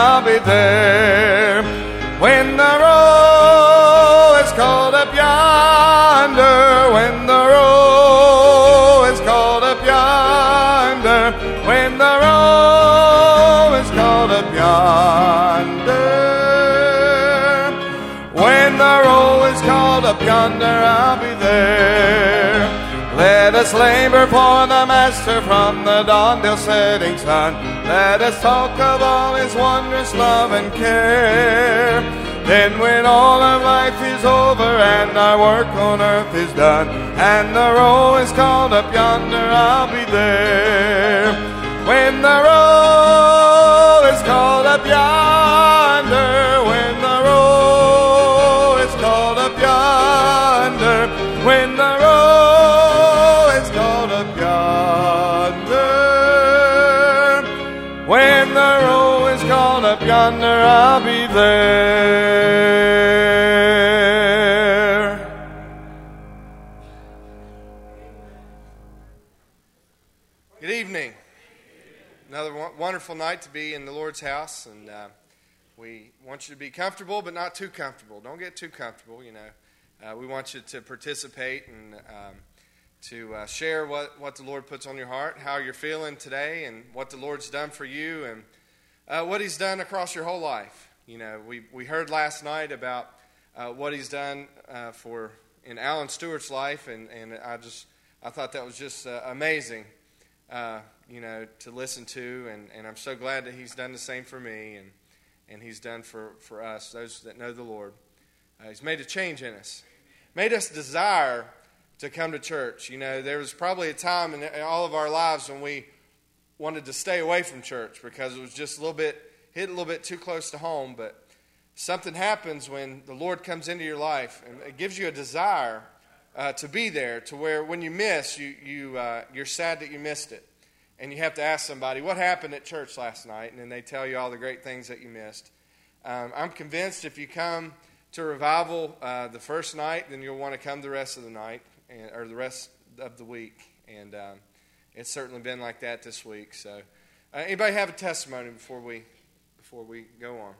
I'll be there. When the roll is called up yonder, when the roll is called up yonder, when the roll is called up yonder, when the roll is called up yonder, I'll be there. Let us labor for the Master from the dawn till setting sun. Let us talk of all His wondrous love and care. Then when all of life is over and our work on earth is done, and the roll is called up yonder, I'll be there. When the roll is called up yonder, when the roll is called up yonder, when the roll is called up yonder, when the roll is called up yonder, I'll be there. Good evening. Another wonderful night to be in the Lord's house, and we want you to be comfortable, but not too comfortable. Don't get too comfortable, you know. We want you to participate and to share what the Lord puts on your heart, how you're feeling today, and what the Lord's done for you, and what He's done across your whole life. You know, we heard last night about what He's done in Alan Stewart's life, and I thought that was just amazing, you know, to listen to, and I'm so glad that He's done the same for me, and He's done for us, those that know the Lord. He's made a change in us, made us desire to come to church. You know, there was probably a time in all of our lives when we wanted to stay away from church because it was just hit a little bit too close to home. But something happens when the Lord comes into your life, and it gives you a desire to be there, to where when you miss, you're sad that you missed it. And you have to ask somebody, what happened at church last night? And then they tell you all the great things that you missed. I'm convinced if you come to revival the first night, then you'll want to come the rest of the night, or the rest of the week. And it's certainly been like that this week. So, anybody have a testimony before we go on?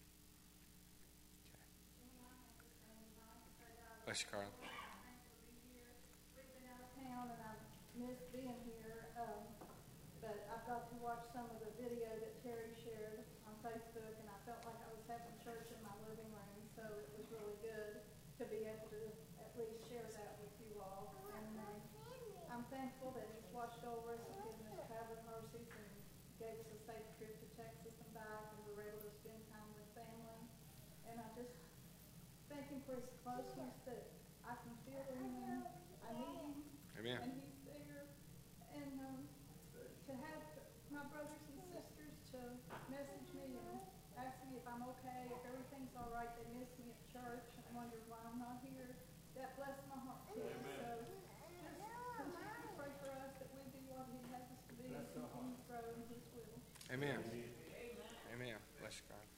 Bless you, Carla. For his closeness that I can feel in him. I need him. Amen. And he's there. And to have my brothers and sisters to message me and ask me if I'm okay, if everything's all right. They miss me at church and wonder why I'm not here. That blessed my heart too. So just continue to pray for us that we be what he has us to be and continue to grow in his will. Amen. Amen. Bless you, God.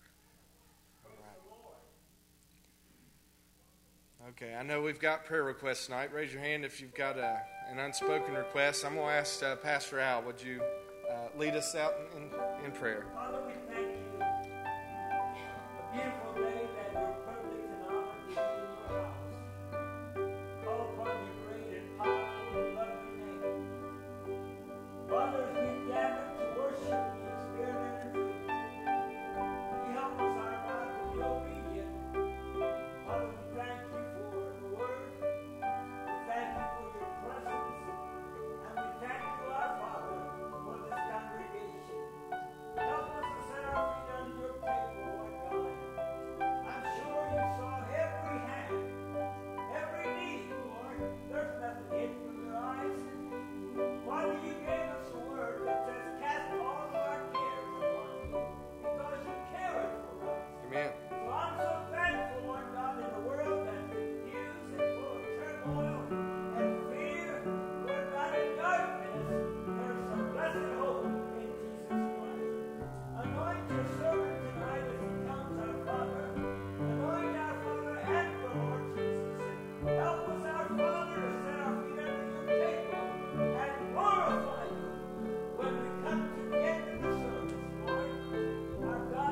Okay, I know we've got prayer requests tonight. Raise your hand if you've got an unspoken request. I'm going to ask Pastor Al, would you lead us out in prayer? Father, we thank you. A beautiful day that we're privileged and honored to be in your house. Call upon your great and powerful and lovely name. Father, as we gather to worship you in spirit and in truth, you help us, our God, to be obedient. Father, we thank you for the word. We thank you for your presence. And we thank you, our Father, for this congregation. Help us to set our feet under your table, Lord God. I'm sure you saw every hand, every need, Lord. There's nothing hidden from your eyes. Father, you gave us a word that says, cast all of our cares upon you, because you care for us. Amen. So I'm so thankful, Lord God, in a world that's confused and full of turmoil and fear, Lord God, in darkness, there's some blessed hope in Jesus Christ. Anoint your servant tonight as he comes, our Father. Anoint our Father and the Lord Jesus. Help us, our Father, to set our feet under your table and glorify you when we come to the end of the service, Lord. Our God,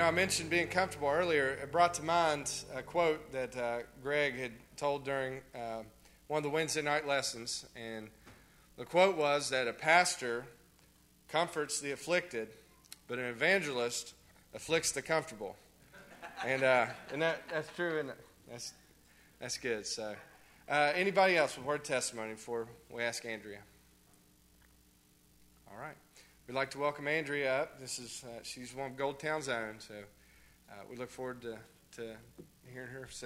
I mentioned being comfortable earlier. It brought to mind a quote that Greg had told during one of the Wednesday night lessons. And the quote was that a pastor comforts the afflicted, but an evangelist afflicts the comfortable. And that's true, isn't it? That's good. So, anybody else with word testimony before we ask Andrea? All right. We'd like to welcome Andrea up. She's one of Goldtown's own, so we look forward to hearing her sing.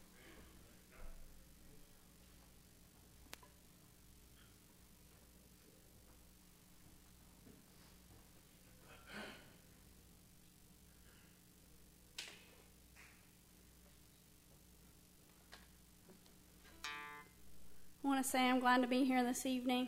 I want to say I'm glad to be here this evening.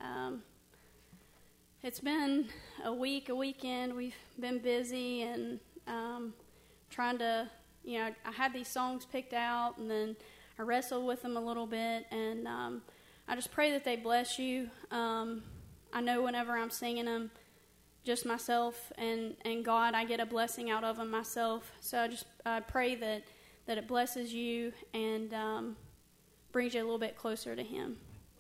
It's been a weekend. We've been busy and trying to, I had these songs picked out, and then I wrestled with them a little bit, and I just pray that they bless you. I know whenever I'm singing them, just myself and God, I get a blessing out of them myself. So I pray that it blesses you and brings you a little bit closer to Him.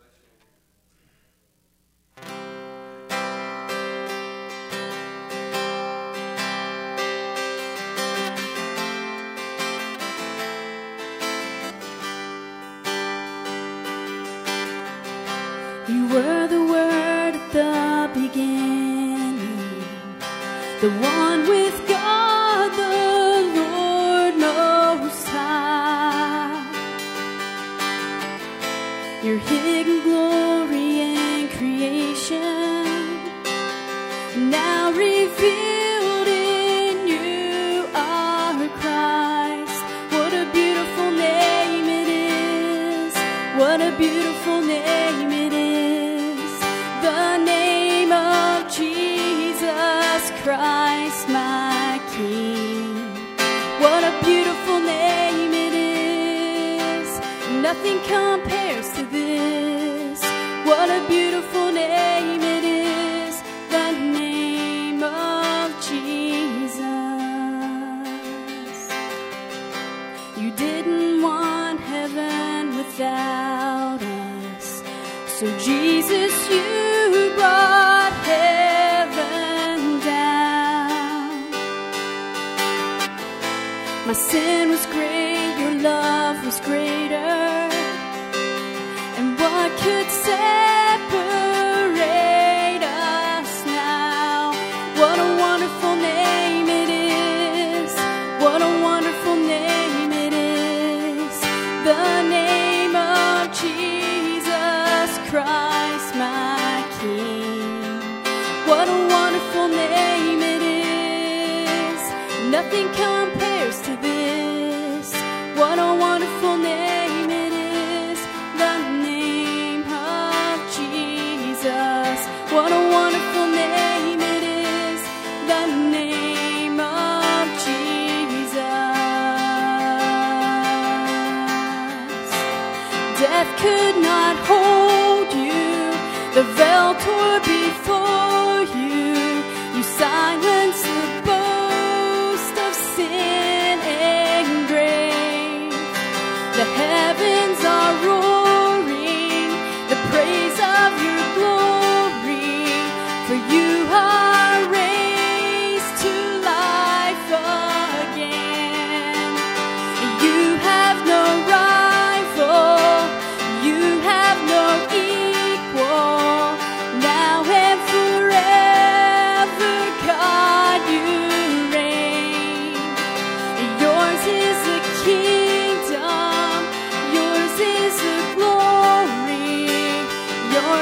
You were the Word at the beginning, the one with God, the Lord Most High. Your hidden glory in creation, now revealed in you are Christ. What a beautiful name it is. What a beautiful name it is. The name of Jesus Christ, my King. What a beautiful name it is. Nothing compares to this. What a beautiful name it is. The name of Jesus. You didn't want heaven without us, so Jesus, you brought heaven down. My sin was great, your love was greater, and what could separate us now? What a wonderful name it is. What a wonderful name it is. The name of Jesus Christ, my King. What a wonderful name it is. Nothing compares to this. What a wonderful name it is. The name of Jesus. What a wonderful name it is. The name of Jesus. Death could not hold you. The veil tore before you. You silenced the boast of sin and grave. The heavens are roaring the praise of your glory, for you are raised to life again. You have no rival, you have no equal, now and forever, God, you reign. Yours is the kingdom, yours is the glory, yours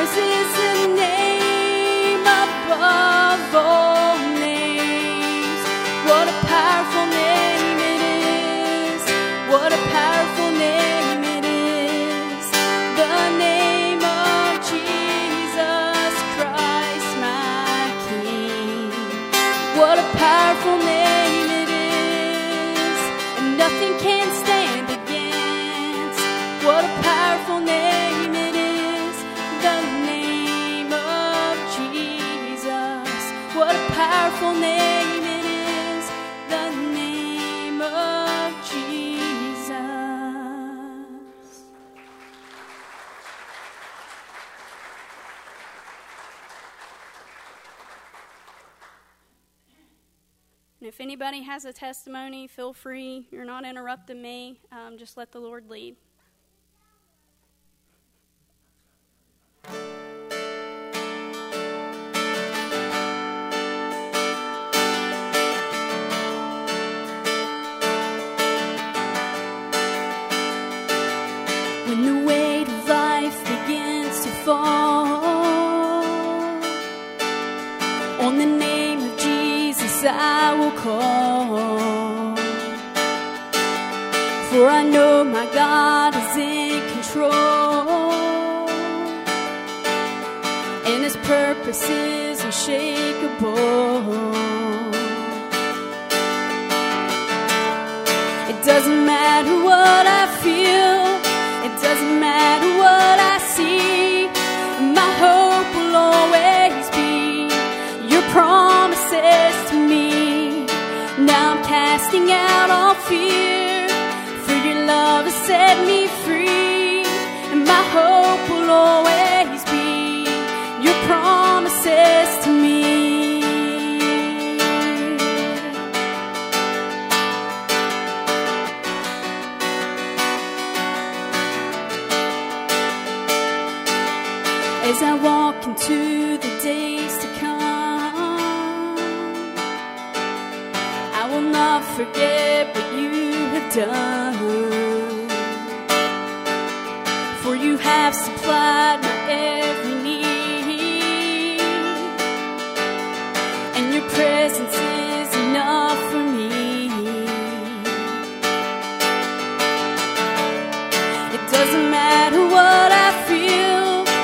if anybody has a testimony, feel free. You're not interrupting me. Just let the Lord lead. When the weight of life begins to fall on the name of Jesus, I will call. For I know my God is in control, and His purpose is unshakable. It doesn't matter what I feel, it doesn't matter what I see, my hope will always be your promises to me. Now I'm casting out all fear, for your love has set me free, and my hope will always be your promises to me. As I walk into the days to come, I will not forget what you have done. For you have supplied my every need, and your presence is enough for me. It doesn't matter what I feel,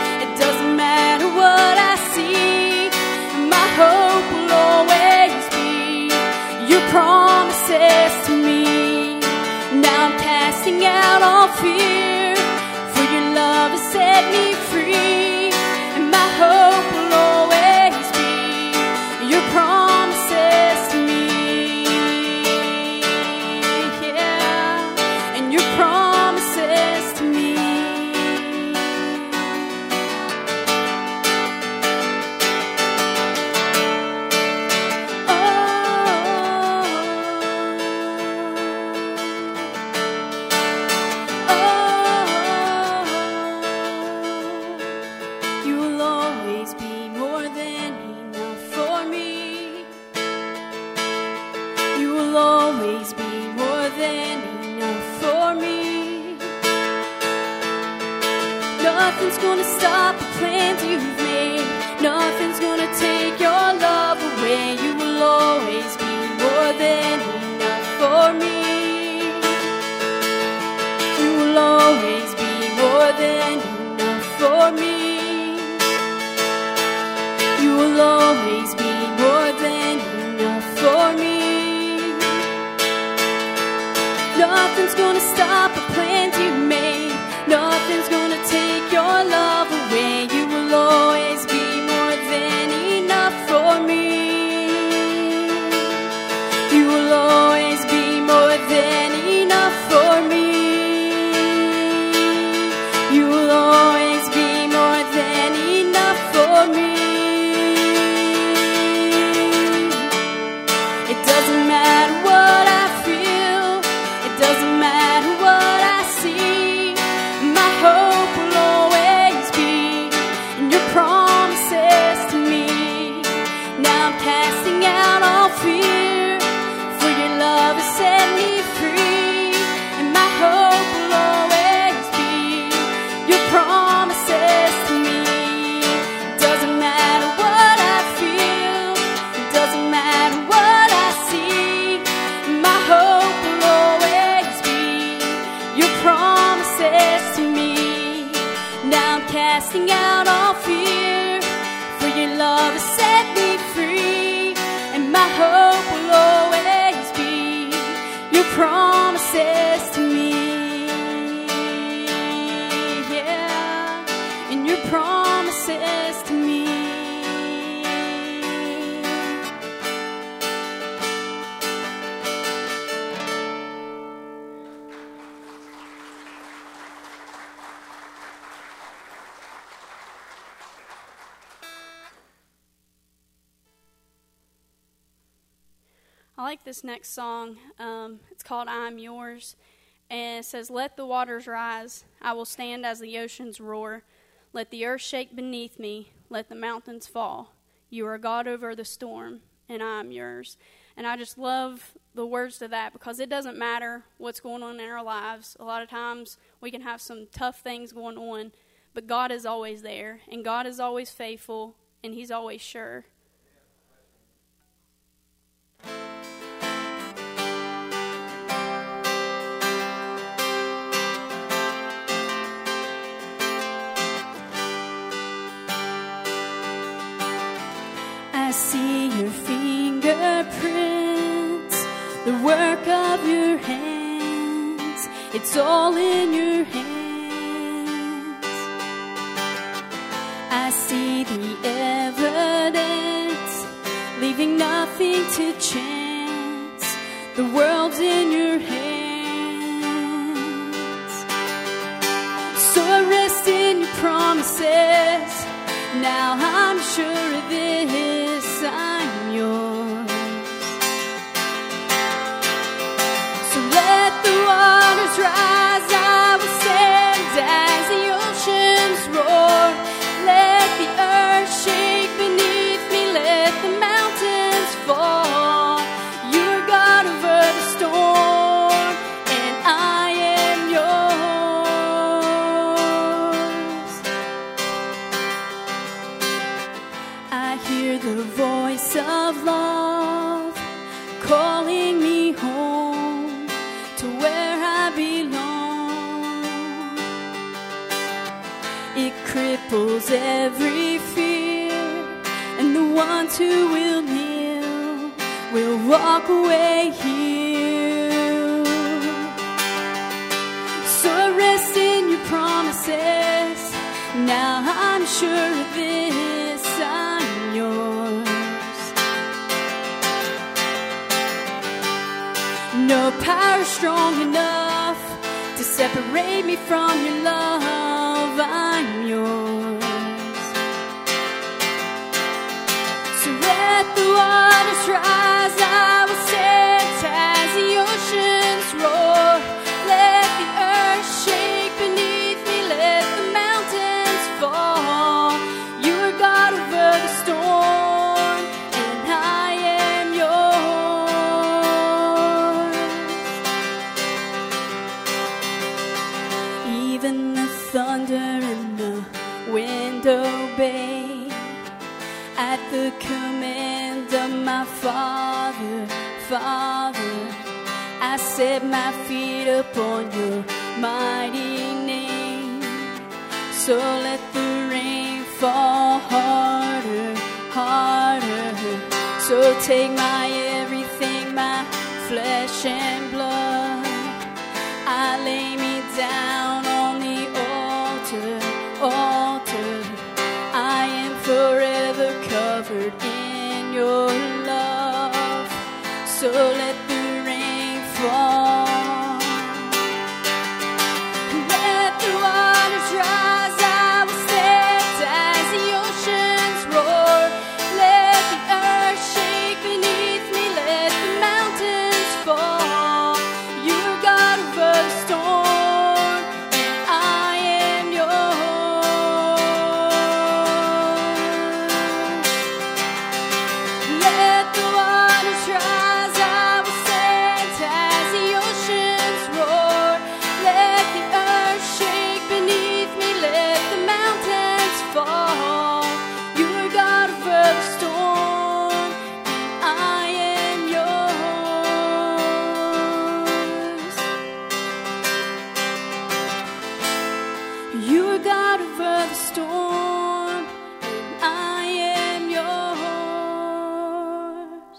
what I see, my hope will always be your promises to me. Now I'm casting out all fear, for your love has set me free, and my hope will always be your promises to me. Yeah, and your promises to me. Nothing's gonna stop the plans you've made. Nothing's gonna take your love away. You will always be more than enough for me. You will always be more than enough for me. You will always be more than enough for me. Nothing's gonna stop the plans you've made. Nothing's gonna take your love away. You will always be more than enough for me. You will always be more than enough for me. You will always be more than enough for me. It doesn't matter what I feel, it doesn't matter what I see, my hope will always be in your promises to me. Now I'm casting out all fear, for your love has set me free, and my hope will always be your promises to me. It doesn't matter what I feel, it doesn't matter what I see, my hope will always be your promises to me. Now I'm casting out all fear, for your love has set me free, and my hope will always be your promises to me. Yeah, and your promises to me. I like this next song. It's called I'm Yours. And it says, let the waters rise. I will stand as the oceans roar. Let the earth shake beneath me. Let the mountains fall. You are God over the storm, and I am yours. And I just love the words to that because it doesn't matter what's going on in our lives. A lot of times we can have some tough things going on, but God is always there, and God is always faithful, and He's always sure. I see your fingerprints, the work of your hands. It's all in your hands. I see the evidence, leaving nothing to chance. The world's in your hands. So I rest in your promises. Now I'm sure of this, I'm yours. So let the waters rise, I will stand as the oceans roar. Let the earth shake beneath me, let the mountains fall. You are God over the storm, and I am yours. I hear the voice of love calling me home to where I belong. It cripples every fear, and the ones who will kneel will walk away healed. So I rest in your promises. Now I'm sure of this, I'm yours. No power strong enough to separate me from your love, I'm yours. So let the waters rise, I will stand as the oceans roar. Let the earth shake beneath me, let the mountains fall. You are God over the storm, and I am yours. Even the thunder and the wind obey at the command of my Father, Father. I set my feet upon your mighty name. So let the rain fall harder, harder. So take my everything, my flesh and blood. I lay me down on the altar, altar. I am forever covered in your love. So let the rain fall. Let the waters rise, I will stand as the oceans roar. Let the earth shake beneath me, let the mountains fall. You are God over the storm, and I am yours. Let the waters rise, I will stand as the oceans roar. Let the earth shake beneath me, let the mountains fall. You are God over the storm, and I am yours. You are God over the storm, and I am yours.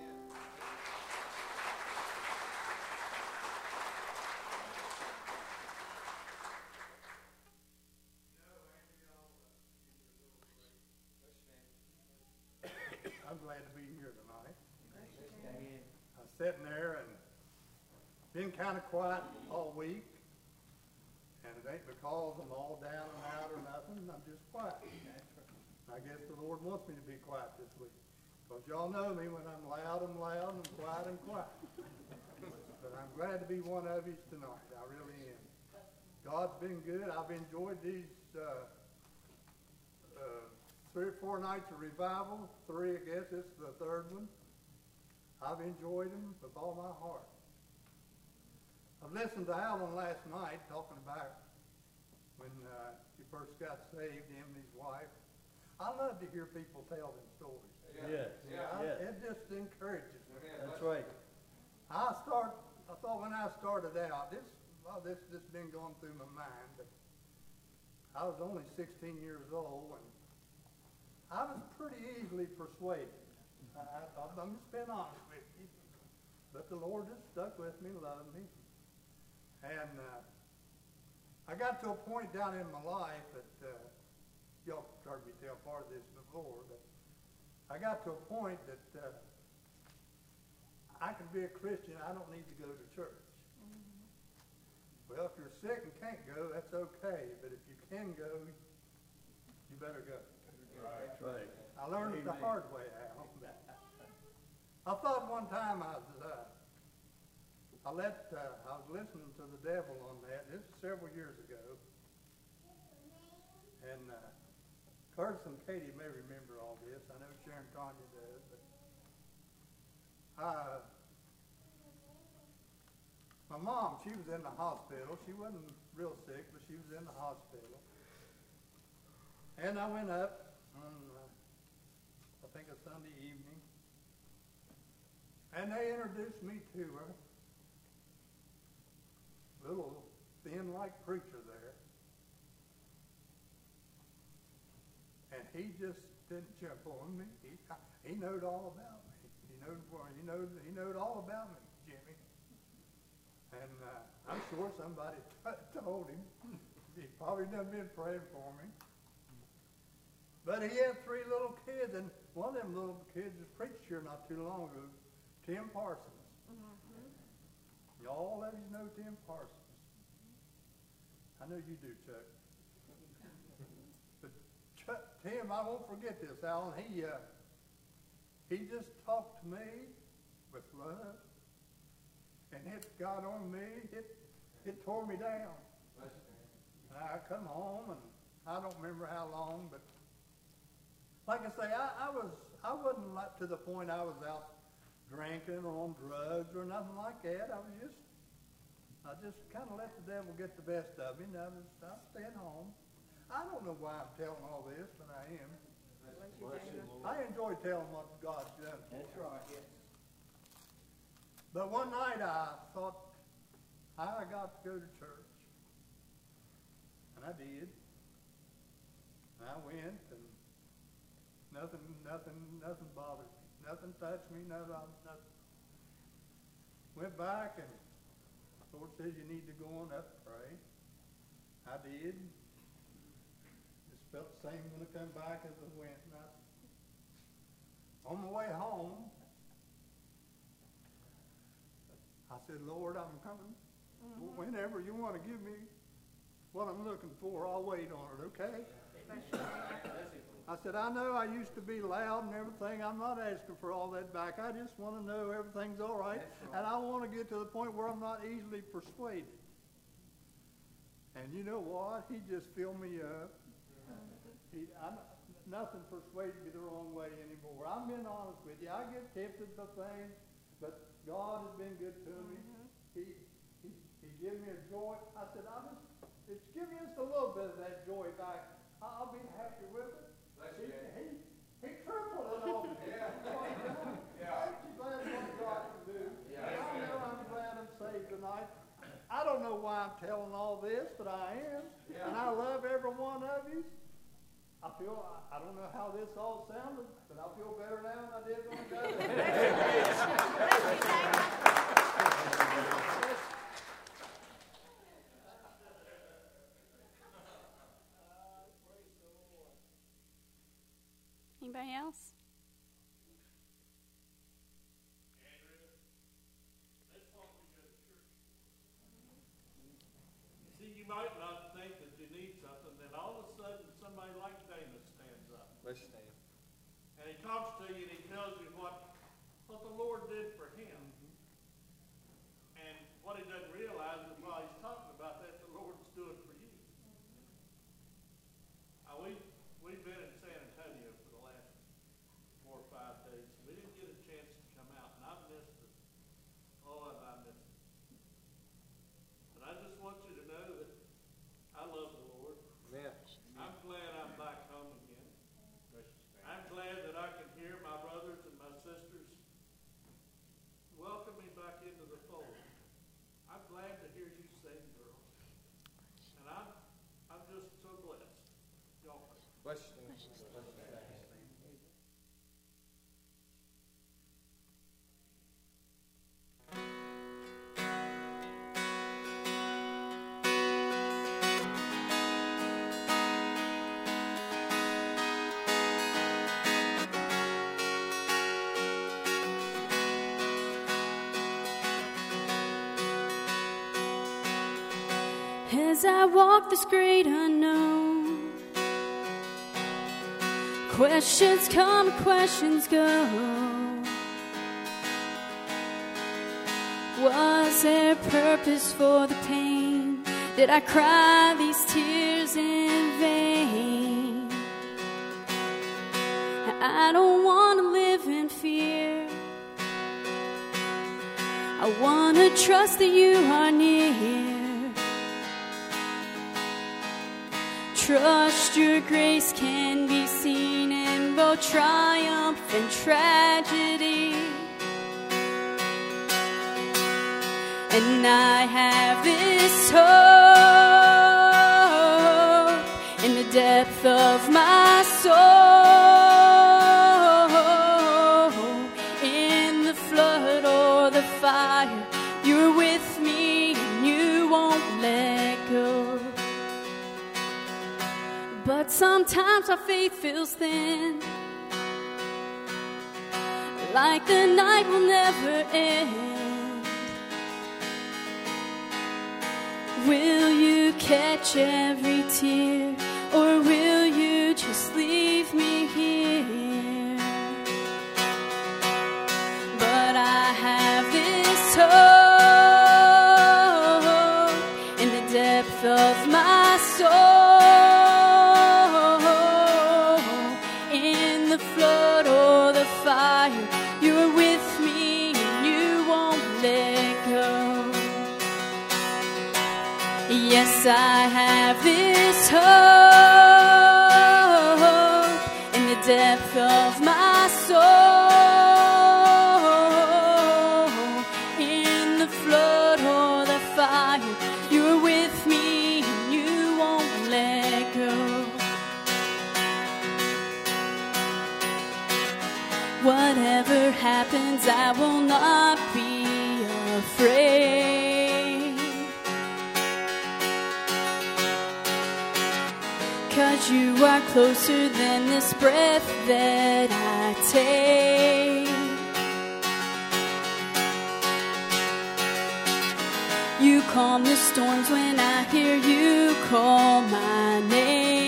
I'm glad to be here tonight. I'm sitting there and been kind of quiet all week, and it ain't because I'm all down and out or nothing. I'm just quiet. I guess the Lord wants me to be quiet this week Because y'all know me, when I'm loud, I'm loud, and quiet, I'm quiet. But I'm glad to be one of you tonight. I really am. God's been good. I've enjoyed these 3 or 4 nights of revival. 3, I guess. This is the 3rd one. I've enjoyed them with all my heart. I listened to Alan last night talking about when he first got saved, him and his wife. I love to hear people tell them stories. Yes. It just encourages me. That's right. I thought when I started out, this has been going through my mind, but I was only 16 years old, and I was pretty easily persuaded. I'm just being honest with you. But the Lord just stuck with me, loved me. And I got to a point down in my life that, y'all heard me tell part of this before, but I got to a point that I can be a Christian. I don't need to go to church. Well, if you're sick and can't go, that's okay. But if you can go, you better go. That's right. I learned it the hard way, Al. I thought one time I was listening to the devil on that. This is several years ago. And Curtis and Katie may remember all this. I know Sharon Tanya does. But my mom, she was in the hospital. She wasn't real sick, but she was in the hospital. And I went up on, I think, a Sunday evening. And they introduced me to her. Little thin-like preacher there. And he just didn't jump on me. He knowed all about me. He knowed all about me, Jimmy. And I'm sure somebody told him. He probably done been praying for me. But he had 3 little kids, and one of them little kids was preached here not too long ago, Tim Parsons. All of you know Tim Parsons. I know you do, Chuck. But Tim, I won't forget this, Alan. He just talked to me with love, and it got on me. It tore me down. And I come home, and I don't remember how long, but like I say, I wasn't like to the point I was out drinking or on drugs or nothing like that. I just kind of let the devil get the best of me, and I was staying home. I don't know why I'm telling all this, but I am. I enjoy telling what God's done. That's right. Yes. But one night I thought I got to go to church, and I did. And I went, and nothing bothered me. Nothing touched me. Nothing. Went back, and the Lord says you need to go on up and pray. I did. Just felt the same when I come back as I went. And on my way home, I said, Lord, I'm coming. Whenever you want to give me what I'm looking for, I'll wait on it, okay? I said, I know I used to be loud and everything. I'm not asking for all that back. I just want to know everything's all right. And I want to get to the point where I'm not easily persuaded. And you know what? He just filled me up. Nothing persuades me the wrong way anymore. I'm being honest with you. I get tempted by things, but God has been good to me. He gave me a joy. I said, it's give me just a little bit of that joy back. I'll be happy with it. He tripled it on me. Aren't you glad what God can do? I know I'm glad I'm saved tonight. I don't know why I'm telling all this, but I am. And I love every one of you. I don't know how this all sounded, but I feel better now than I did when I got it. Anybody else? See, you might not think that you need something, then all of a sudden somebody like Dana stands up. Let's stand. And he talks to you and he tells you what the Lord did for him. And what he doesn't realize is while he's talking about that, the Lord's doing for you. We've been in San Antonio for the last 4 or 5 days. We didn't get a chance to come out, and I've missed it. Oh, have I missed it. But I just want you to know that I love the Lord. Yeah. I'm glad I'm back home again. I'm glad that I can hear my brothers and my sisters welcome me back into the fold. I'm glad to hear you sing, girls. And I'm just so blessed. Y'all pray. Bless you. As I walk this great unknown, questions come, questions go. Was there purpose for the pain? Did I cry these tears in vain? I don't want to live in fear. I want to trust that you are near. Trust your grace can be seen in both triumph and tragedy. And I have this hope in the depth of my soul. In the flood or the fire, you're with me and you won't let go. But sometimes our faith feels thin, like the night will never end. Will you catch every tear, or will you just leave me here? But I have this hope in the depth of my soul. You're with me and you won't let go. Yes, I have this hope in the depth of my soul. In the flood or the fire, you're with me and you won't let go. Whatever happens, I will not be afraid. 'Cause you are closer than this breath that I take. You calm the storms when I hear you call my name.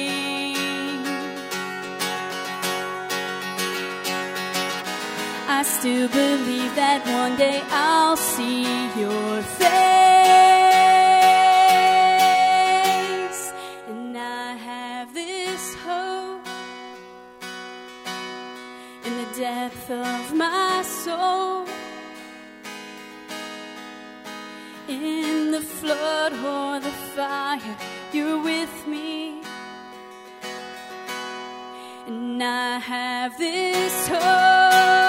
I still believe that one day I'll see your face. And I have this hope in the depth of my soul. In the flood or the fire, you're with me. And I have this hope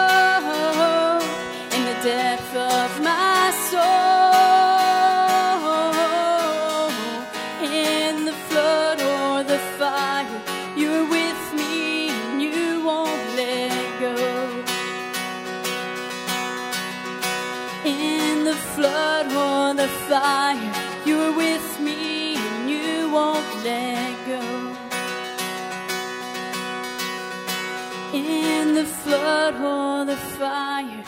in the depth of my soul. In the flood or the fire, you're with me and you won't let go. In the flood or the fire, you're with me and you won't let go. In the flood or the fire,